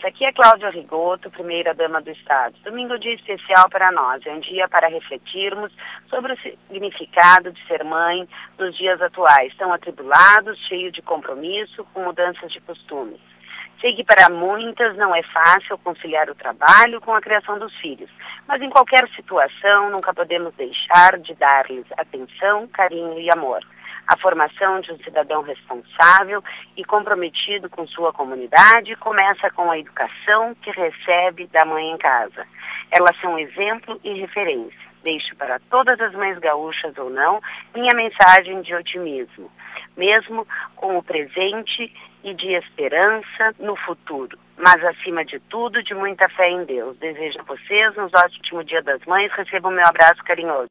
Aqui é Cláudia Rigoto, primeira-dama do Estado. Domingo é um dia especial para nós, é um dia para refletirmos sobre o significado de ser mãe nos dias atuais, tão atribulados, cheios de compromisso, com mudanças de costumes. Sei que para muitas não é fácil conciliar o trabalho com a criação dos filhos, mas em qualquer situação nunca podemos deixar de dar-lhes atenção, carinho e amor. A formação de um cidadão responsável e comprometido com sua comunidade começa com a educação que recebe da mãe em casa. Elas são exemplo e referência. Deixo para todas as mães gaúchas ou não minha mensagem de otimismo, mesmo com o presente e de esperança no futuro, mas acima de tudo de muita fé em Deus. Desejo a vocês um ótimo Dia das Mães, recebam meu abraço carinhoso.